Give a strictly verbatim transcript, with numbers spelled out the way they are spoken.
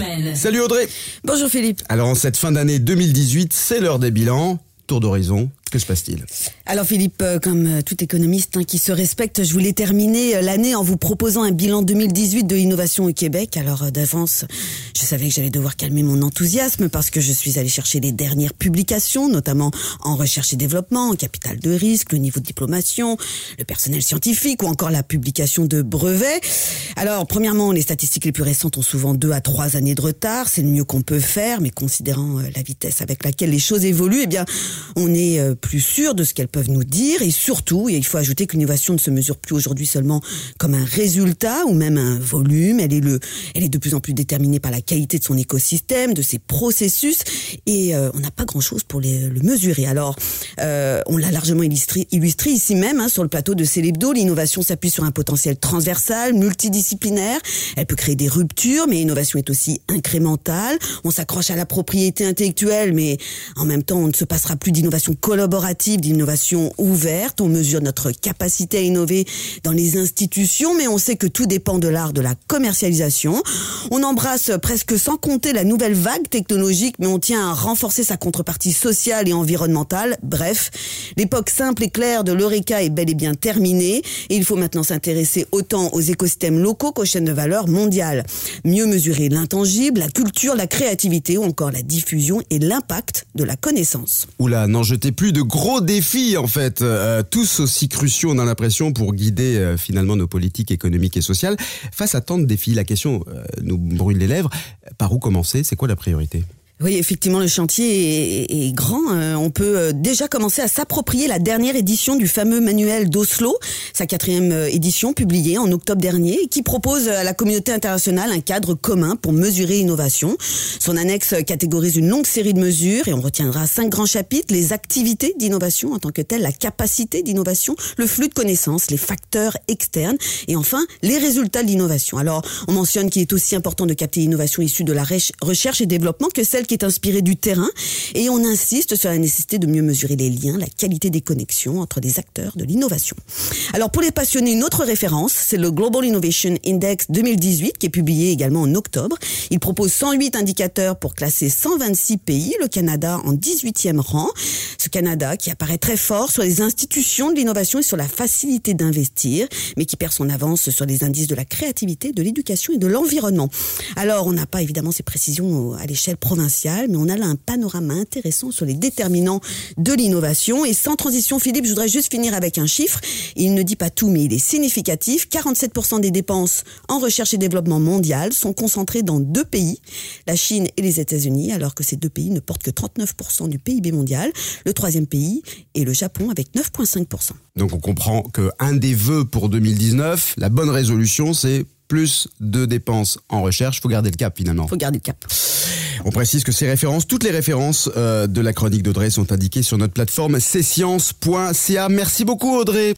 semaine. Salut Audrey. Bonjour Philippe. Alors en cette fin d'année deux mille dix-huit, c'est l'heure des bilans. Tour d'horizon, que se passe-t-il ? Alors Philippe, euh, comme euh, tout économiste hein, qui se respecte, je voulais terminer euh, l'année en vous proposant un bilan deux mille dix-huit de l'innovation au Québec. Alors euh, d'avance, je savais que j'allais devoir calmer mon enthousiasme parce que je suis allée chercher les dernières publications, notamment en recherche et développement, en capital de risque, le niveau de diplomation, le personnel scientifique ou encore la publication de brevets. Alors premièrement, les statistiques les plus récentes ont souvent deux à trois années de retard. C'est le mieux qu'on peut faire, mais considérant euh, la vitesse avec laquelle les choses évoluent, eh bien on est euh, plus sûr de ce qu'elles peuvent nous dire et surtout, il faut ajouter que l'innovation ne se mesure plus aujourd'hui seulement comme un résultat ou même un volume. Elle est le, elle est de plus en plus déterminée par la qualité de son écosystème, de ses processus et euh, on n'a pas grand-chose pour les, le mesurer. Alors, euh, on l'a largement illustré, illustré ici même hein, sur le plateau de Célébdo. L'innovation s'appuie sur un potentiel transversal, multidisciplinaire. Elle peut créer des ruptures, mais l'innovation est aussi incrémentale. On s'accroche à la propriété intellectuelle, mais en même temps, on ne se passera plus d'innovation collaborative, d'innovation ouverte. On mesure notre capacité à innover dans les institutions, mais on sait que tout dépend de l'art de la commercialisation. On embrasse presque sans compter la nouvelle vague technologique, mais on tient à renforcer sa contrepartie sociale et environnementale. Bref, l'époque simple et claire de l'Eureka est bel et bien terminée et il faut maintenant s'intéresser autant aux écosystèmes locaux qu'aux chaînes de valeur mondiales. Mieux mesurer l'intangible, la culture, la créativité ou encore la diffusion et l'impact de la connaissance. Oula, n'en jetez plus de gros défis en fait, euh, tous aussi cruciaux on a l'impression pour guider euh, finalement nos politiques économiques et sociales. Face à tant de défis, la question euh, nous brûle les lèvres. Par où commencer ? C'est quoi la priorité ? Oui, effectivement, le chantier est, est grand. Euh, on peut déjà commencer à s'approprier la dernière édition du fameux manuel d'Oslo, sa quatrième édition publiée en octobre dernier, qui propose à la communauté internationale un cadre commun pour mesurer l'innovation. Son annexe catégorise une longue série de mesures et on retiendra cinq grands chapitres: les activités d'innovation en tant que telles, la capacité d'innovation, le flux de connaissances, les facteurs externes et enfin les résultats de l'innovation. Alors, on mentionne qu'il est aussi important de capter l'innovation issue de la recherche et développement que celle qui est inspiré du terrain et on insiste sur la nécessité de mieux mesurer les liens, la qualité des connexions entre les acteurs de l'innovation. Alors pour les passionnés, une autre référence, c'est le Global Innovation Index deux mille dix-huit qui est publié également en octobre. Il propose cent huit indicateurs pour classer cent vingt-six pays, le Canada en dix-huitième rang. Ce Canada qui apparaît très fort sur les institutions de l'innovation et sur la facilité d'investir, mais qui perd son avance sur les indices de la créativité, de l'éducation et de l'environnement. Alors on n'a pas évidemment ces précisions à l'échelle provinciale, mais on a là un panorama intéressant sur les déterminants de l'innovation. Et sans transition, Philippe, je voudrais juste finir avec un chiffre. Il ne dit pas tout, mais il est significatif. quarante-sept pour cent des dépenses en recherche et développement mondial sont concentrées dans deux pays, la Chine et les États-Unis, alors que ces deux pays ne portent que trente-neuf pour cent du P I B mondial. Le troisième pays est le Japon avec neuf virgule cinq pour cent. Donc on comprend qu'un des vœux pour deux mille dix-neuf, la bonne résolution, c'est plus de dépenses en recherche. Il faut garder le cap finalement. Il faut garder le cap. On précise que ces références, toutes les références euh, de la chronique d'Audrey sont indiquées sur notre plateforme c sciences point c a. Merci beaucoup Audrey.